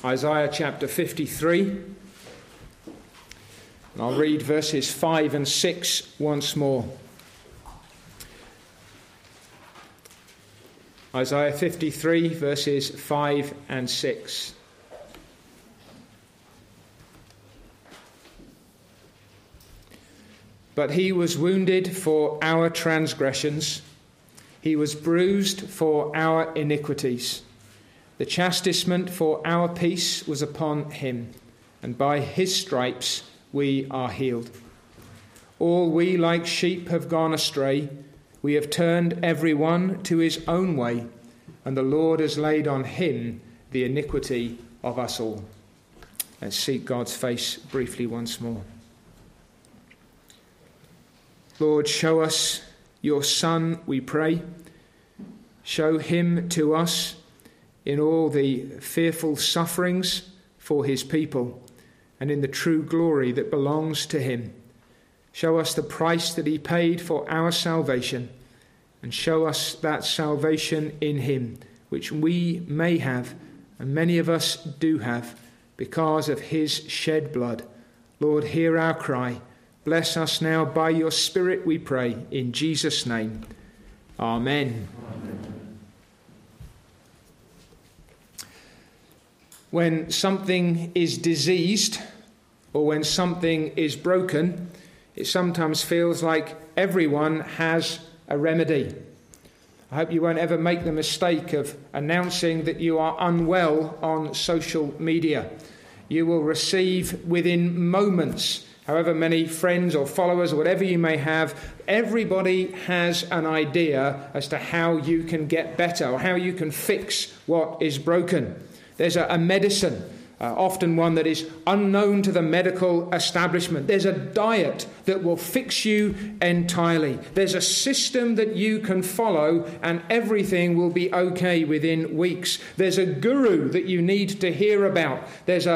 Isaiah chapter 53. And I'll read verses 5 and 6 once more. Isaiah 53, verses 5 and 6. But he was wounded for our transgressions, he was bruised for our iniquities. The chastisement for our peace was upon him, and by his stripes we are healed. All we like sheep have gone astray. We have turned every one to his own way, and the Lord has laid on him the iniquity of us all. Let's seek God's face briefly once more. Lord, show us your Son, we pray. Show him to us in all the fearful sufferings for his people and in the true glory that belongs to him. Show us the price that he paid for our salvation, and show us that salvation in him, which we may have, and many of us do have, because of his shed blood. Lord, hear our cry. Bless us now by your Spirit, we pray, in Jesus' name. Amen. When something is diseased or when something is broken, it sometimes feels like everyone has a remedy. I hope you won't ever make the mistake of announcing that you are unwell on social media. You will receive within moments, however many friends or followers or whatever you may have, everybody has an idea as to how you can get better or how you can fix what is broken. There's a medicine, often one that is unknown to the medical establishment. There's a diet that will fix you entirely. There's a system that you can follow and everything will be okay within weeks. There's a guru that you need to hear about. There's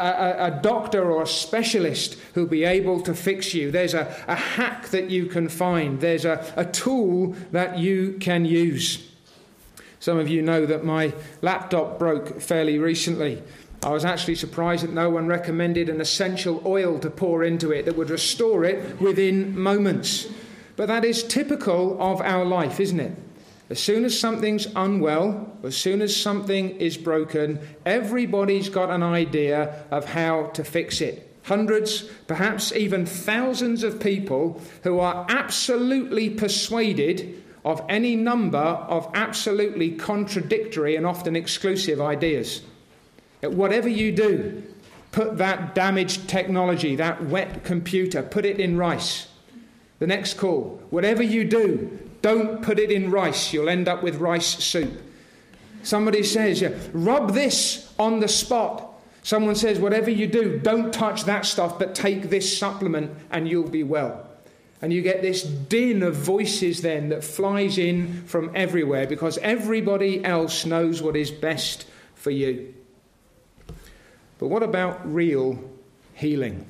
a doctor or a specialist who'll be able to fix you. There's a hack that you can find. There's a tool that you can use. Some of you know that my laptop broke fairly recently. I was actually surprised that no one recommended an essential oil to pour into it that would restore it within moments. But that is typical of our life, isn't it? As soon as something's unwell, as soon as something is broken, everybody's got an idea of how to fix it. Hundreds, perhaps even thousands of people who are absolutely persuaded of any number of absolutely contradictory and often exclusive ideas. Whatever you do, put that damaged technology, that wet computer, put it in rice. The next call, whatever you do, don't put it in rice. You'll end up with rice soup. Somebody says, rub this on the spot. Someone says, whatever you do, don't touch that stuff, but take this supplement and you'll be well. And you get this din of voices then that flies in from everywhere because everybody else knows what is best for you. But what about real healing?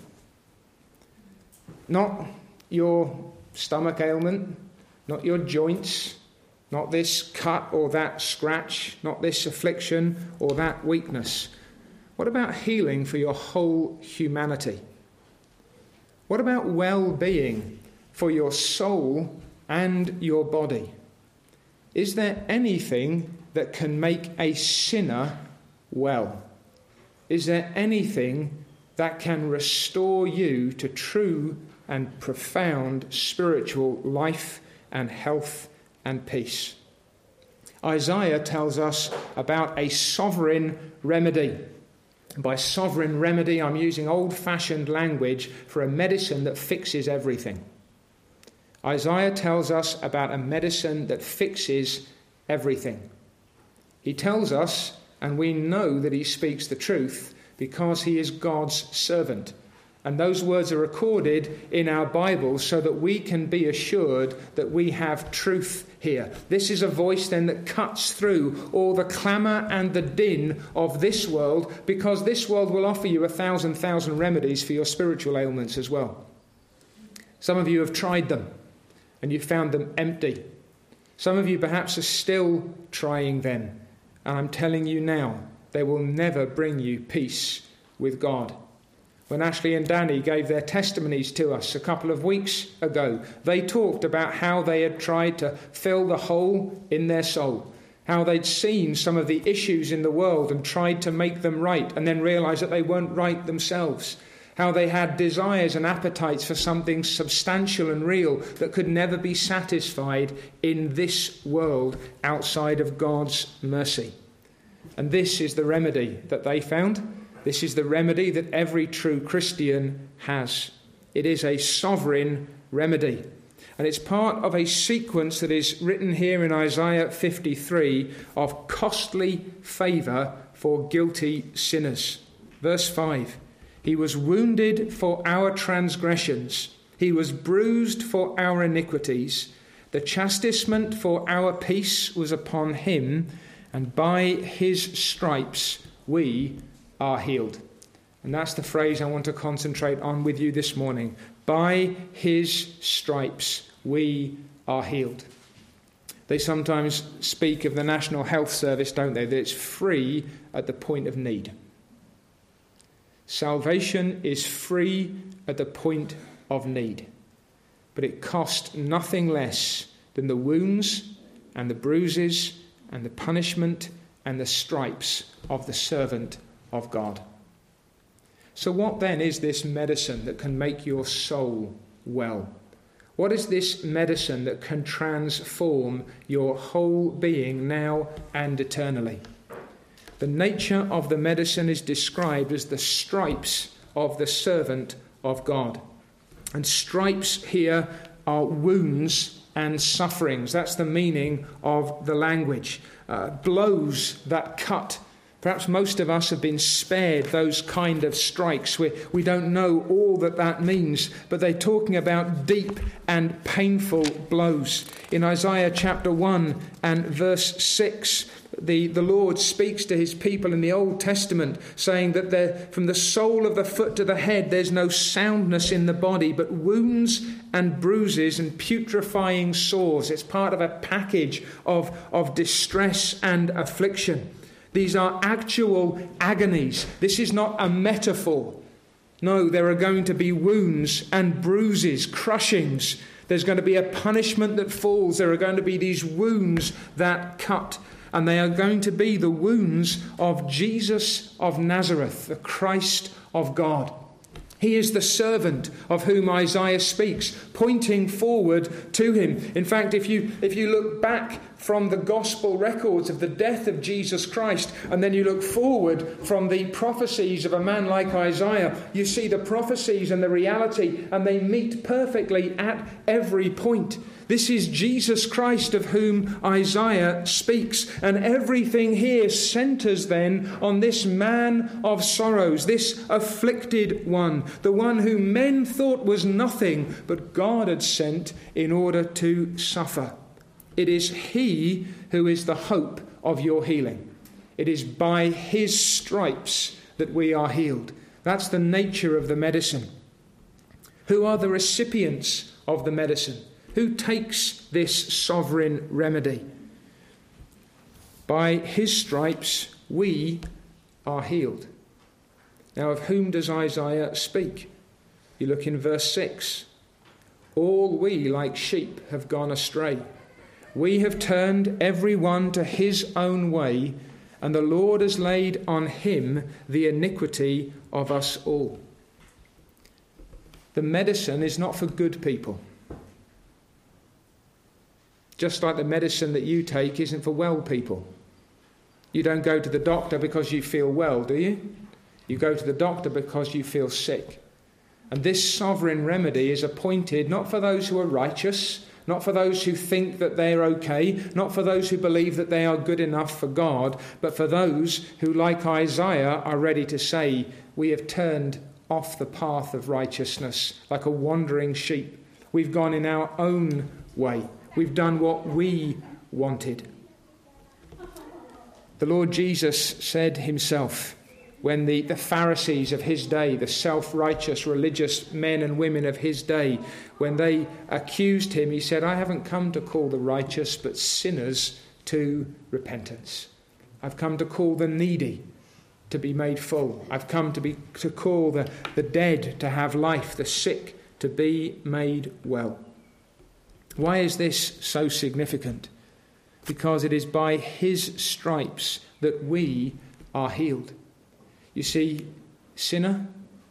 Not your stomach ailment, not your joints, not this cut or that scratch, not this affliction or that weakness. What about healing for your whole humanity? What about well-being for your soul and your body? Is there anything that can make a sinner well? Is there anything that can restore you to true and profound spiritual life and health and peace? Isaiah tells us about a sovereign remedy. By sovereign remedy, I'm using old-fashioned language for a medicine that fixes everything. Isaiah tells us about a medicine that fixes everything. He tells us, and we know that he speaks the truth, because he is God's servant. And those words are recorded in our Bible so that we can be assured that we have truth here. This is a voice then that cuts through all the clamour and the din of this world, because this world will offer you 1,000 remedies for your spiritual ailments as well. Some of you have tried them and you found them empty. Some of you perhaps are still trying them. And I'm telling you now, they will never bring you peace with God. When Ashley and Danny gave their testimonies to us a couple of weeks ago, they talked about how they had tried to fill the hole in their soul, how they'd seen some of the issues in the world and tried to make them right, and then realised that they weren't right themselves, how they had desires and appetites for something substantial and real that could never be satisfied in this world outside of God's mercy. And this is the remedy that they found. This is the remedy that every true Christian has. It is a sovereign remedy. And it's part of a sequence that is written here in Isaiah 53 of costly favour for guilty sinners. Verse 5, he was wounded for our transgressions. He was bruised for our iniquities. The chastisement for our peace was upon him, and by his stripes we are healed. And that's the phrase I want to concentrate on with you this morning. By his stripes we are healed. They sometimes speak of the National Health Service, don't they? That it's free at the point of need. Salvation is free at the point of need. But it cost nothing less than the wounds and the bruises and the punishment and the stripes of the servant of God. So what then is this medicine that can make your soul well? What is this medicine that can transform your whole being now and eternally? The nature of the medicine is described as the stripes of the servant of God. And stripes here are wounds and sufferings. That's the meaning of the language. Blows that cut. Perhaps most of us have been spared those kind of strikes. We don't know all that means, but they're talking about deep and painful blows. In Isaiah chapter 1 and verse 6, the Lord speaks to his people in the Old Testament, saying that from the sole of the foot to the head there's no soundness in the body, but wounds and bruises and putrefying sores. It's part of a package of distress and affliction. These are actual agonies. This is not a metaphor. No, there are going to be wounds and bruises, crushings. There's going to be a punishment that falls. There are going to be these wounds that cut. And they are going to be the wounds of Jesus of Nazareth, the Christ of God. He is the servant of whom Isaiah speaks, pointing forward to him. In fact, if you look back from the gospel records of the death of Jesus Christ, and then you look forward from the prophecies of a man like Isaiah, you see the prophecies and the reality, and they meet perfectly at every point. This is Jesus Christ of whom Isaiah speaks. And everything here centers then on this man of sorrows, this afflicted one, the one whom men thought was nothing, but God had sent in order to suffer. It is he who is the hope of your healing. It is by his stripes that we are healed. That's the nature of the medicine. Who are the recipients of the medicine? Who takes this sovereign remedy? By his stripes we are healed. Now, of whom does Isaiah speak? You look in verse 6. All we like sheep have gone astray. We have turned every one to his own way, and the Lord has laid on him the iniquity of us all. The medicine is not for good people. Just like the medicine that you take isn't for well people. You don't go to the doctor because you feel well, do you? You go to the doctor because you feel sick. And this sovereign remedy is appointed not for those who are righteous, not for those who think that they're okay, not for those who believe that they are good enough for God, but for those who, like Isaiah, are ready to say, we have turned off the path of righteousness like a wandering sheep. We've gone in our own way. We've done what we wanted. The Lord Jesus said himself, when the Pharisees of his day, the self-righteous religious men and women of his day, when they accused him, he said, I haven't come to call the righteous, but sinners to repentance. I've come to call the needy. to be made full. I've come to call the dead to have life, the sick to be made well. Why is this so significant? Because it is by his stripes that we are healed. You see, sinner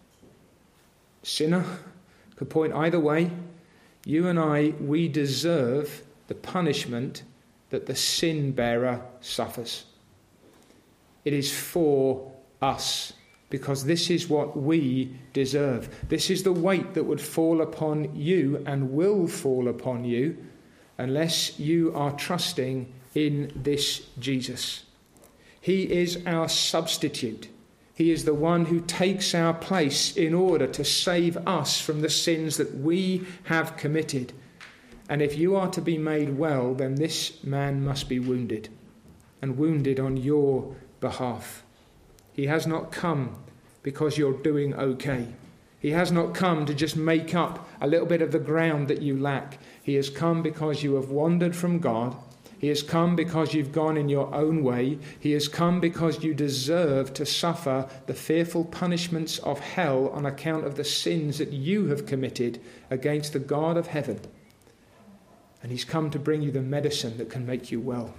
could point either way. You and I, we deserve the punishment that the sin bearer suffers. It is for us, because this is what we deserve. This is the weight that would fall upon you and will fall upon you unless you are trusting in this Jesus. He is our substitute. He is the one who takes our place in order to save us from the sins that we have committed. And if you are to be made well, then this man must be wounded, and wounded on your behalf. He has not come because you're doing okay. He has not come to just make up a little bit of the ground that you lack. He has come because you have wandered from God. He has come because you've gone in your own way. He has come because you deserve to suffer the fearful punishments of hell on account of the sins that you have committed against the God of heaven. And he's come to bring you the medicine that can make you well.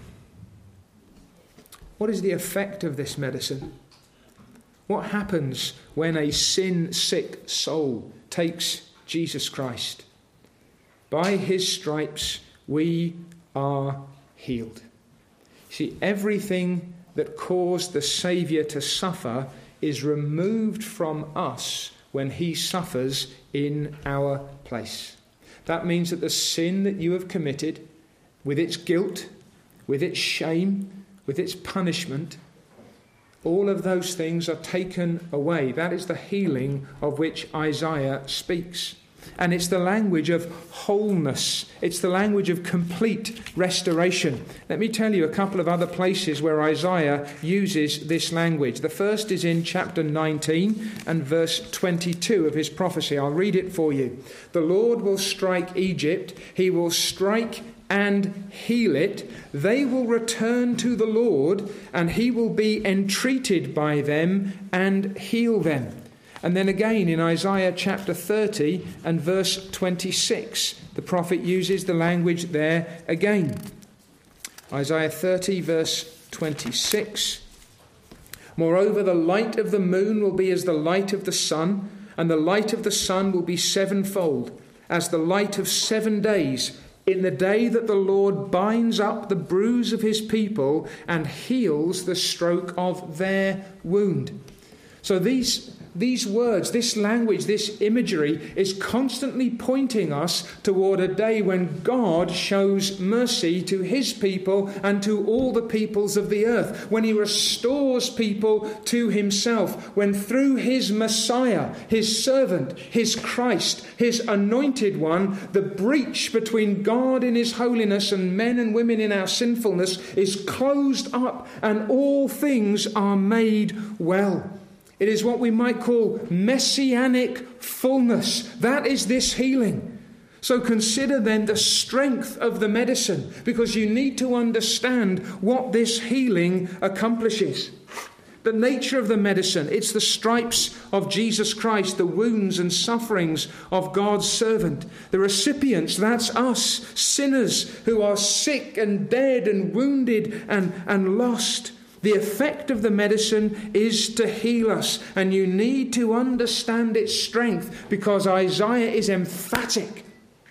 What is the effect of this medicine? What happens when a sin-sick soul takes Jesus Christ? By his stripes we are healed. See, everything that caused the Saviour to suffer is removed from us when he suffers in our place. That means that the sin that you have committed, with its guilt, with its shame, with its punishment, all of those things are taken away. That is the healing of which Isaiah speaks. And it's the language of wholeness. It's the language of complete restoration. Let me tell you a couple of other places where Isaiah uses this language. The first is in chapter 19 and verse 22 of his prophecy. I'll read it for you. The Lord will strike Egypt. He will strike and heal it. They will return to the Lord, and he will be entreated by them and heal them. And then again in Isaiah chapter 30 and verse 26, the prophet uses the language there again. Isaiah 30 verse 26. Moreover, the light of the moon will be as the light of the sun, and the light of the sun will be sevenfold, as the light of 7 days, in the day that the Lord binds up the bruise of his people and heals the stroke of their wound. So these words, this language, this imagery is constantly pointing us toward a day when God shows mercy to his people and to all the peoples of the earth, when he restores people to himself, when through his Messiah, his servant, his Christ, his anointed one, the breach between God in his holiness and men and women in our sinfulness is closed up and all things are made well. It is what we might call messianic fullness. That is this healing. So consider then the strength of the medicine, because you need to understand what this healing accomplishes. The nature of the medicine, it's the stripes of Jesus Christ, the wounds and sufferings of God's servant. The recipients, that's us, sinners who are sick and dead and wounded and lost. The effect of the medicine is to heal us, and you need to understand its strength, because Isaiah is emphatic.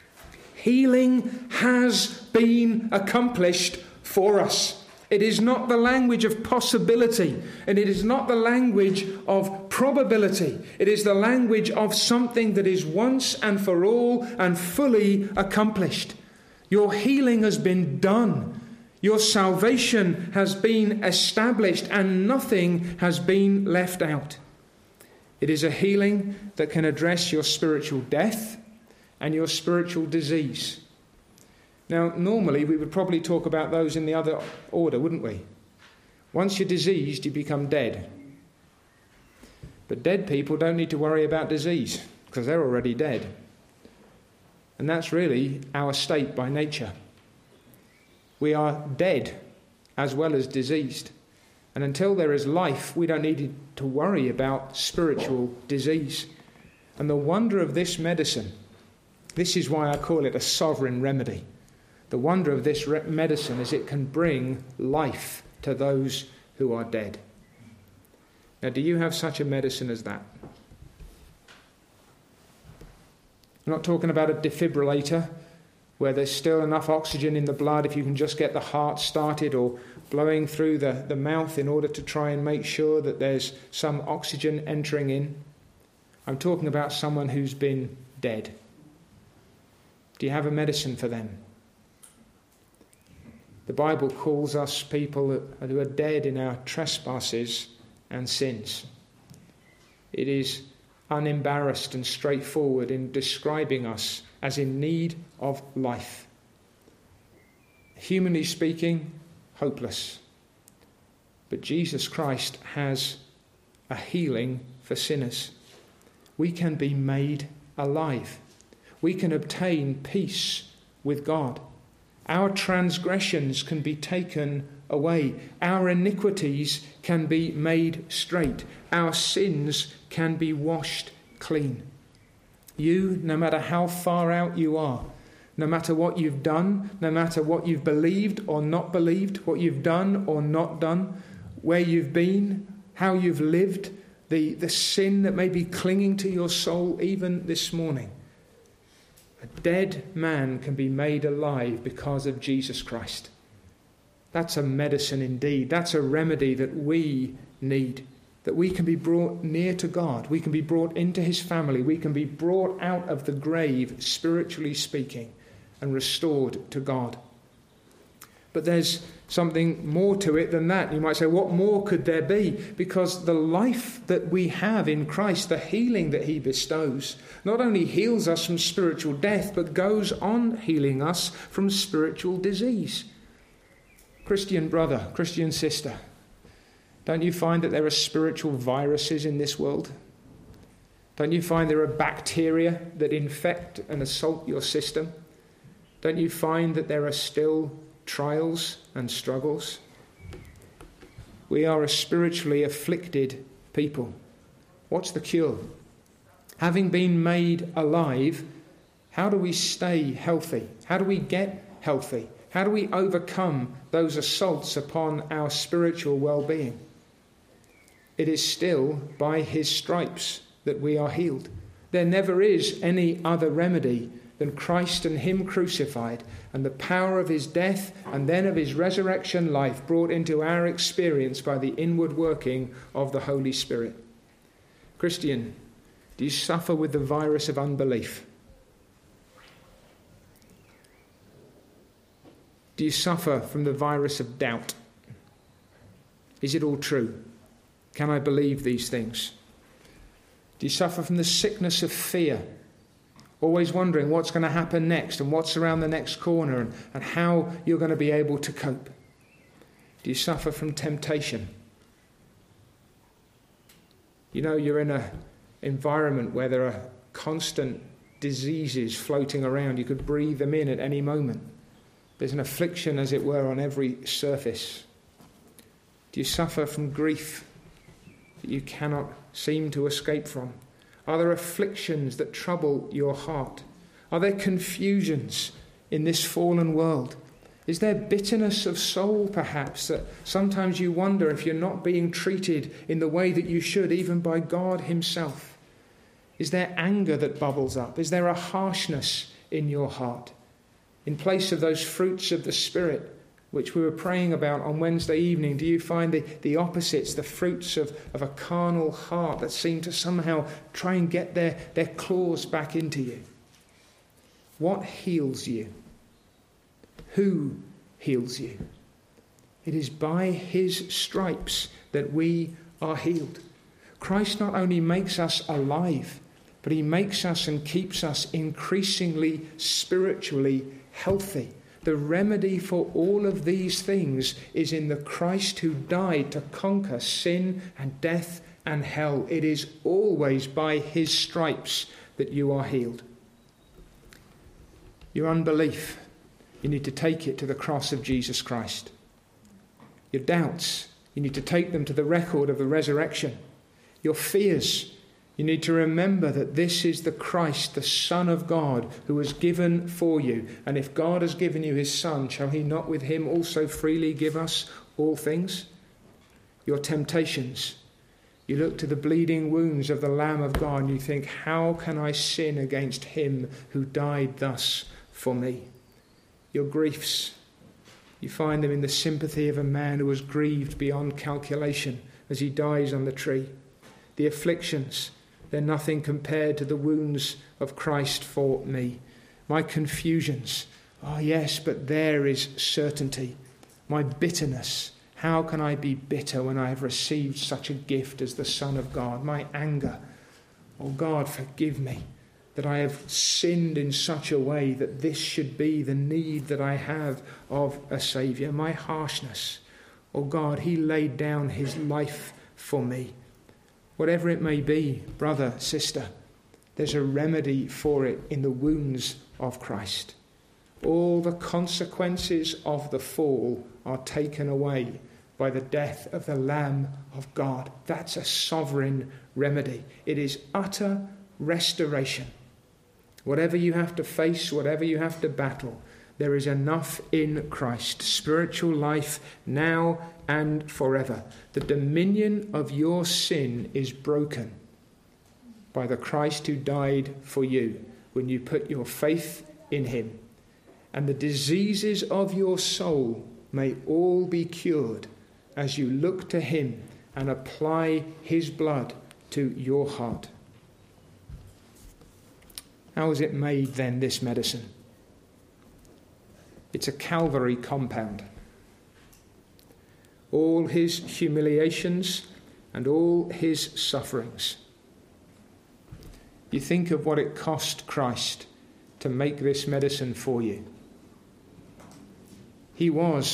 Healing has been accomplished for us. It is not the language of possibility, and it is not the language of probability. It is the language of something that is once and for all and fully accomplished. Your healing has been done. Your salvation has been established, and nothing has been left out. It is a healing that can address your spiritual death and your spiritual disease. Now, normally we would probably talk about those in the other order, wouldn't we? Once you're diseased, you become dead. But dead people don't need to worry about disease, because they're already dead. And that's really our state by nature. We are dead as well as diseased. And until there is life, we don't need to worry about spiritual disease. And the wonder of this medicine, this is why I call it a sovereign remedy. The wonder of this medicine is it can bring life to those who are dead. Now, do you have such a medicine as that? I'm not talking about a defibrillator where there's still enough oxygen in the blood if you can just get the heart started, or blowing through the mouth in order to try and make sure that there's some oxygen entering in. I'm talking about someone who's been dead. Do you have a medicine for them? The Bible calls us people who are dead in our trespasses and sins. It is unembarrassed and straightforward in describing us as in need of life. Humanly speaking, hopeless. But Jesus Christ has a healing for sinners. We can be made alive. We can obtain peace with God. Our transgressions can be taken away. Our iniquities can be made straight. Our sins can be washed clean. You, no matter how far out you are, no matter what you've done, no matter what you've believed or not believed, what you've done or not done, where you've been, how you've lived, the sin that may be clinging to your soul even this morning, a dead man can be made alive because of Jesus Christ. That's a medicine indeed. That's a remedy that we need. That we can be brought near to God. We can be brought into his family. We can be brought out of the grave, spiritually speaking, and restored to God. But there's something more to it than that. You might say, what more could there be? Because the life that we have in Christ, the healing that he bestows, not only heals us from spiritual death, but goes on healing us from spiritual disease. Christian brother, Christian sister, don't you find that there are spiritual viruses in this world? Don't you find there are bacteria that infect and assault your system? Don't you find that there are still trials and struggles? We are a spiritually afflicted people. What's the cure? Having been made alive, how do we stay healthy? How do we get healthy? How do we overcome those assaults upon our spiritual well-being? It is still by his stripes that we are healed. There never is any other remedy than Christ and him crucified, and the power of his death and then of his resurrection life brought into our experience by the inward working of the Holy Spirit. Christian, do you suffer with the virus of unbelief? Do you suffer from the virus of doubt? Is it all true? Can I believe these things? Do you suffer from the sickness of fear? Always wondering what's going to happen next and what's around the next corner and how you're going to be able to cope? Do you suffer from temptation? You know, you're in an environment where there are constant diseases floating around. You could breathe them in at any moment. There's an affliction, as it were, on every surface. Do you suffer from grief that you cannot seem to escape from? Are there afflictions that trouble your heart? Are there confusions in this fallen world? Is there bitterness of soul, perhaps, that sometimes you wonder if you're not being treated in the way that you should, even by God himself? Is there anger that bubbles up? Is there a harshness in your heart? In place of those fruits of the Spirit, which we were praying about on Wednesday evening, do you find the opposites, the fruits of a carnal heart that seem to somehow try and get their claws back into you? What heals you? Who heals you? It is by his stripes that we are healed. Christ not only makes us alive, but he makes us and keeps us increasingly spiritually healthy. The remedy for all of these things is in the Christ who died to conquer sin and death and hell. It is always by his stripes that you are healed. Your unbelief, you need to take it to the cross of Jesus Christ. Your doubts, You need to take them to the record of the resurrection. Your fears, you need to remember that this is the Christ, the Son of God, who was given for you. And if God has given you his Son, shall he not with him also freely give us all things? Your temptations, you look to the bleeding wounds of the Lamb of God and you think, how can I sin against him who died thus for me? Your griefs, you find them in the sympathy of a man who was grieved beyond calculation as he dies on the tree. The afflictions, they're nothing compared to the wounds of Christ for me. My confusions, oh yes, but there is certainty. My bitterness, how can I be bitter when I have received such a gift as the Son of God? My anger, oh God, forgive me that I have sinned in such a way that this should be the need that I have of a Saviour. My harshness, oh God, he laid down his life for me. Whatever it may be, brother, sister, there's a remedy for it in the wounds of Christ. All the consequences of the fall are taken away by the death of the Lamb of God. That's a sovereign remedy. It is utter restoration. Whatever you have to face, whatever you have to battle, there is enough in Christ. Spiritual life now and forever. The dominion of your sin is broken by the Christ who died for you when you put your faith in him. And the diseases of your soul may all be cured as you look to him and apply his blood to your heart. How is it made then, this medicine? It's a Calvary compound. All his humiliations and all his sufferings. You think of what it cost Christ to make this medicine for you. He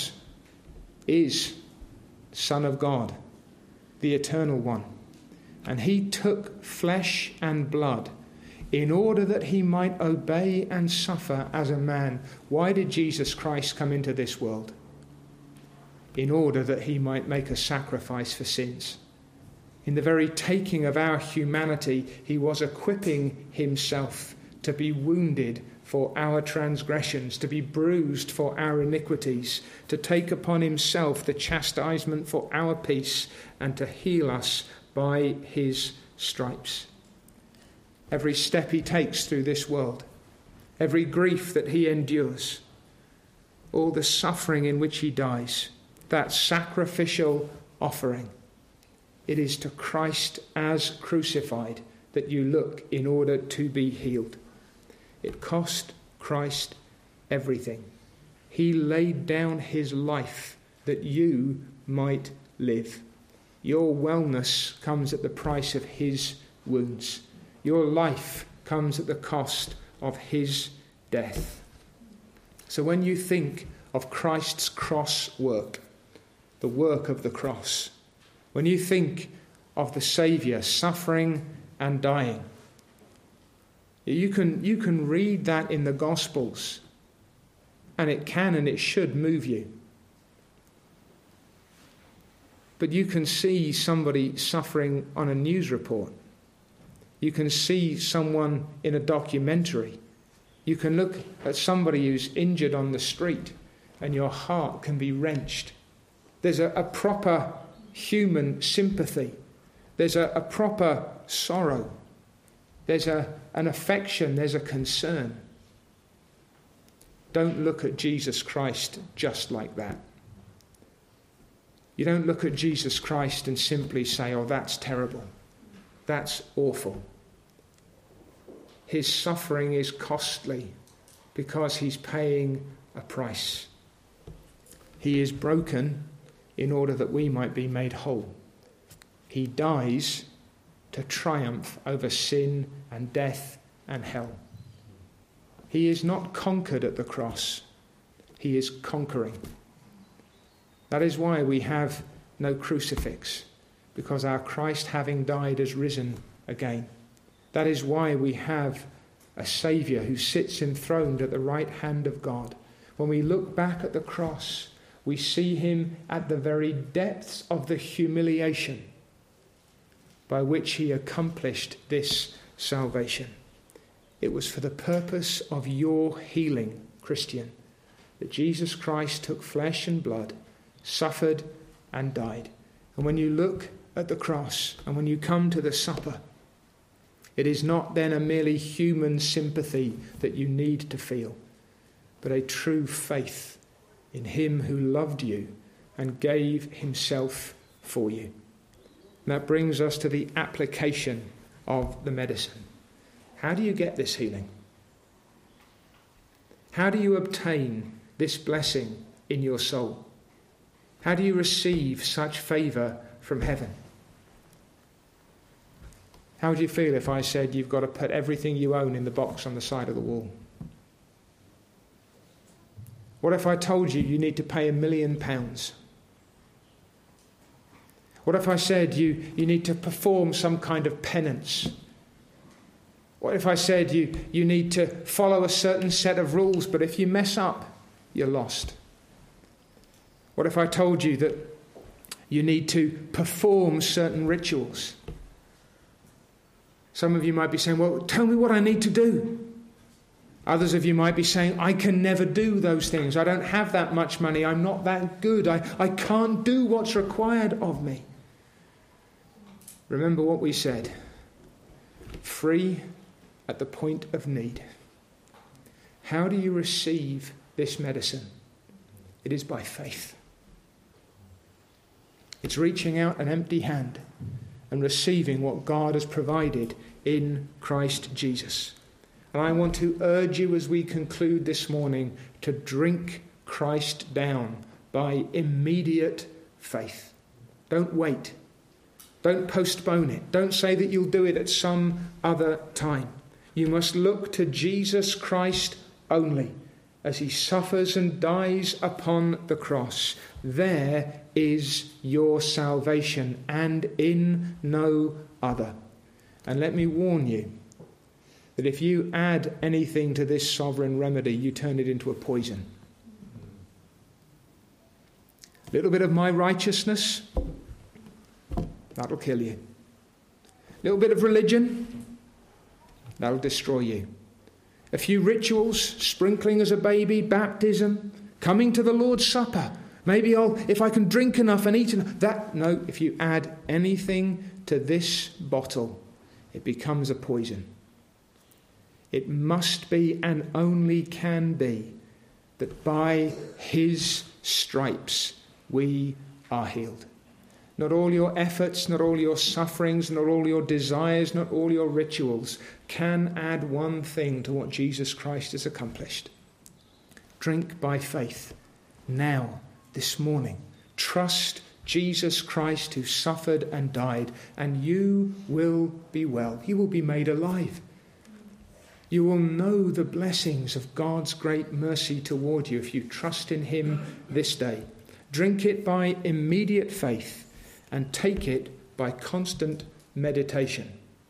is Son of God, the Eternal One. And he took flesh and blood in order that he might obey and suffer as a man. Why did Jesus Christ come into this world? In order that he might make a sacrifice for sins. In the very taking of our humanity, he was equipping himself to be wounded for our transgressions, to be bruised for our iniquities, to take upon himself the chastisement for our peace, and to heal us by his stripes. Every step he takes through this world, every grief that he endures, all the suffering in which he dies, that sacrificial offering, it is to Christ as crucified that you look in order to be healed. It cost Christ everything. He laid down his life that you might live. Your wellness comes at the price of his wounds. Your life comes at the cost of his death. So when you think of Christ's cross work, the work of the cross, when you think of the Saviour suffering and dying, you can read that in the Gospels, and it can and it should move you. But you can see somebody suffering on a news report. You can see someone in a documentary. You can look at somebody who's injured on the street and your heart can be wrenched. There's a proper human sympathy. There's a proper sorrow. There's an affection. There's a concern. Don't look at Jesus Christ just like that. You don't look at Jesus Christ and simply say, oh, that's terrible. That's awful. His suffering is costly because he's paying a price. He is broken in order that we might be made whole. He dies to triumph over sin and death and hell. He is not conquered at the cross. He is conquering. That is why we have no crucifix, because our Christ, having died, has risen again. That is why we have a Saviour who sits enthroned at the right hand of God. When we look back at the cross, we see him at the very depths of the humiliation by which he accomplished this salvation. It was for the purpose of your healing, Christian, that Jesus Christ took flesh and blood, suffered and died. And when you look at the cross and when you come to the supper, it is not then a merely human sympathy that you need to feel, but a true faith in him who loved you and gave himself for you. And that brings us to the application of the medicine. How do you get this healing? How do you obtain this blessing in your soul? How do you receive such favour from heaven? How would you feel if I said you've got to put everything you own in the box on the side of the wall? What if I told you need to pay £1 million? What if I said you need to perform some kind of penance? What if I said you need to follow a certain set of rules, but if you mess up, you're lost? What if I told you that you need to perform certain rituals? Some of you might be saying, well, tell me what I need to do. Others of you might be saying, I can never do those things. I don't have that much money. I'm not that good. I can't do what's required of me. Remember what we said. Free at the point of need. How do you receive this medicine? It is by faith. It's reaching out an empty hand and receiving what God has provided in Christ Jesus. And I want to urge you as we conclude this morning to drink Christ down by immediate faith. Don't wait. Don't postpone it. Don't say that you'll do it at some other time. You must look to Jesus Christ only as he suffers and dies upon the cross. There is your salvation, and in no other. And let me warn you that if you add anything to this sovereign remedy, you turn it into a poison. A little bit of my righteousness, that'll kill you. A little bit of religion, that'll destroy you. A few rituals, sprinkling as a baby, baptism, coming to the Lord's Supper. Maybe if I can drink enough and eat enough. No, if you add anything to this bottle, it becomes a poison. It must be and only can be that by his stripes we are healed. Not all your efforts, not all your sufferings, not all your desires, not all your rituals can add one thing to what Jesus Christ has accomplished. Drink by faith now, this morning. Trust Jesus Christ who suffered and died, and you will be well. You will be made alive. You will know the blessings of God's great mercy toward you if you trust in him this day. Drink it by immediate faith and take it by constant meditation.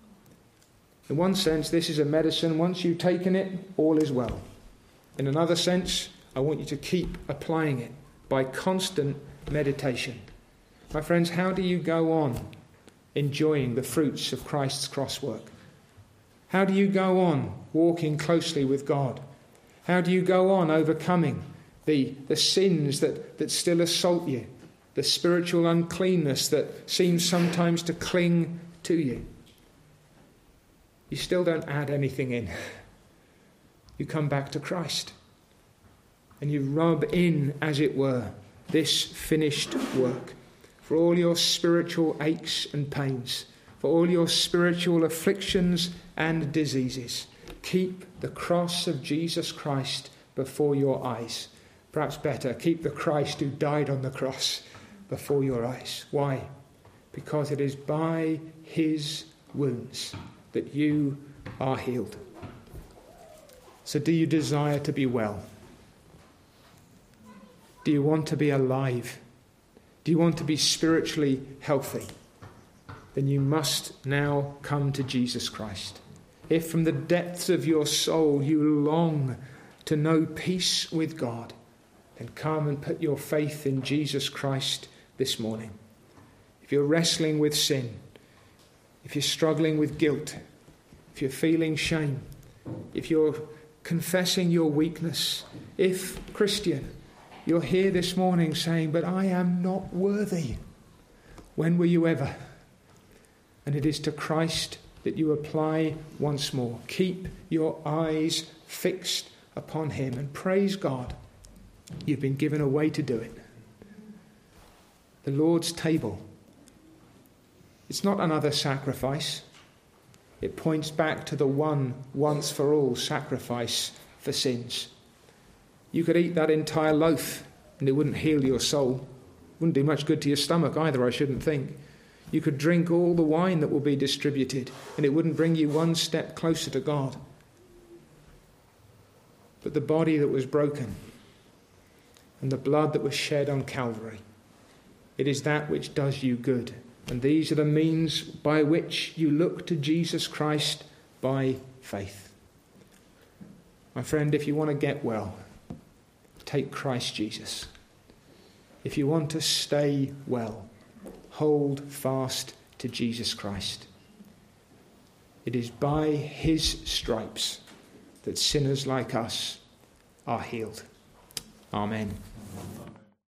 In one sense, this is a medicine. Once you've taken it, all is well. In another sense, I want you to keep applying it by constant meditation. My friends, how do you go on enjoying the fruits of Christ's cross work? How do you go on walking closely with God? How do you go on overcoming the sins that still assault you, the spiritual uncleanness that seems sometimes to cling to you? You still don't add anything in. You come back to Christ and you rub in, as it were, this finished work for all your spiritual aches and pains, for all your spiritual afflictions and diseases. Keep the cross of Jesus Christ before your eyes. Perhaps better, keep the Christ who died on the cross before your eyes. Why? Because it is by his wounds that you are healed. So do you desire to be well? Do you want to be alive? Do you want to be spiritually healthy? Then you must now come to Jesus Christ. If from the depths of your soul you long to know peace with God, then come and put your faith in Jesus Christ this morning. If you're wrestling with sin, if you're struggling with guilt, if you're feeling shame, if you're confessing your weakness, if, Christian, you're here this morning saying, but I am not worthy. When were you ever? And it is to Christ that you apply once more. Keep your eyes fixed upon him and praise God. You've been given a way to do it. The Lord's table. It's not another sacrifice. It points back to the one once for all sacrifice for sins. You could eat that entire loaf and it wouldn't heal your soul. Wouldn't do much good to your stomach either, I shouldn't think. You could drink all the wine that will be distributed and it wouldn't bring you one step closer to God. But the body that was broken and the blood that was shed on Calvary, it is that which does you good. And these are the means by which you look to Jesus Christ by faith. My friend, if you want to get well, take Christ Jesus. If you want to stay well, hold fast to Jesus Christ. It is by his stripes that sinners like us are healed. Amen.